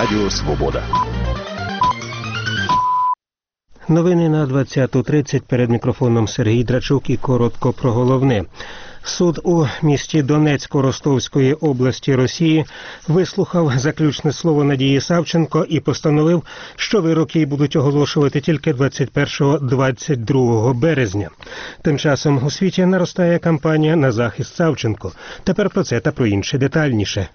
Радіо Свобода. Новини на 20:30. Перед мікрофоном Сергій Драчук і коротко про головне. Суд у місті Донецьку Ростовської області Росії вислухав заключне слово Надії Савченко і постановив, що вирок їй будуть оголошувати тільки 21-22 березня. Тим часом у світі наростає кампанія на захист Савченко. Тепер про це та про інше детальніше.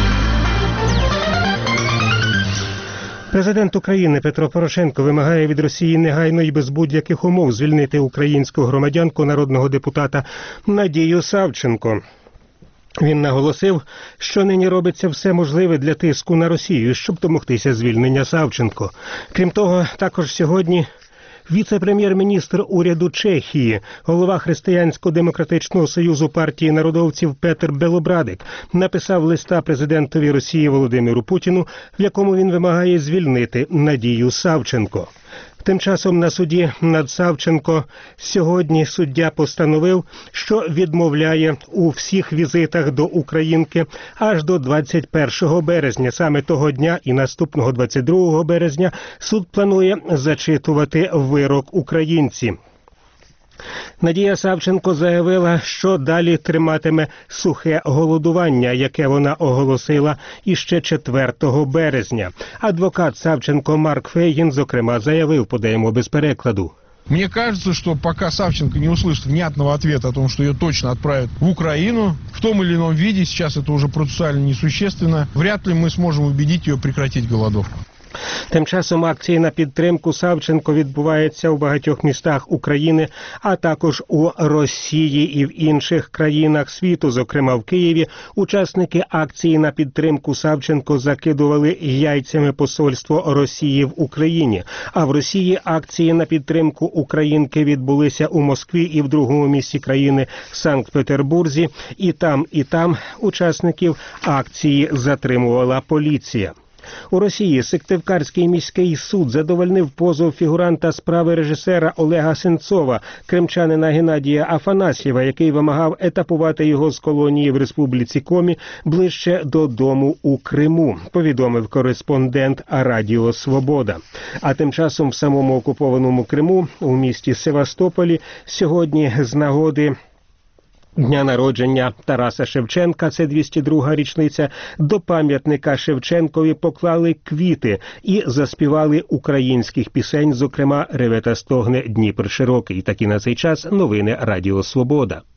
Президент України Петро Порошенко вимагає від Росії негайно і без будь-яких умов звільнити українську громадянку народного депутата Надію Савченко. Він наголосив, що нині робиться все можливе для тиску на Росію, щоб домогтися звільнення Савченко. Крім того, також сьогодні віце-прем'єр-міністр уряду Чехії, голова Християнсько-демократичного союзу партії народовців Петр Белобрадик написав листа президентові Росії Володимиру Путіну, в якому він вимагає звільнити Надію Савченко. Тим часом на суді над Савченко сьогодні суддя постановив, що відмовляє у всіх візитах до українки аж до 21 березня. Саме того дня і наступного 22 березня суд планує зачитувати вирок українці. Надія Савченко заявила, що далі триматиме сухе голодування, яке вона оголосила іще 4 березня. Адвокат Савченко Марк Фейгін, зокрема, заявив, подаємо без перекладу. Мне кажется, что пока Савченко не услышит внятного ответа о том, что ее точно отправят в Украину, в том или ином виде, сейчас это уже процессуально несущественно, вряд ли мы сможем убедить ее прекратить голодовку. Тим часом акції на підтримку Савченко відбуваються у багатьох містах України, а також у Росії і в інших країнах світу, зокрема в Києві. Учасники акції на підтримку Савченко закидували яйцями посольство Росії в Україні. А в Росії акції на підтримку українки відбулися у Москві і в другому місті країни Санкт-Петербурзі. І там учасників акції затримувала поліція. У Росії Сыктывкарський міський суд задовольнив позов фігуранта справи режисера Олега Сенцова, кримчанина Геннадія Афанасьєва, який вимагав етапувати його з колонії в Республіці Комі ближче додому у Криму, повідомив кореспондент Радіо Свобода. А тим часом в самому окупованому Криму, у місті Севастополі, сьогодні з нагоди дня народження Тараса Шевченка, це 202-га річниця, до пам'ятника Шевченкові поклали квіти і заспівали українських пісень, зокрема «Реве та стогне Дніпр широкий». Такі на цей час новини Радіо Свобода.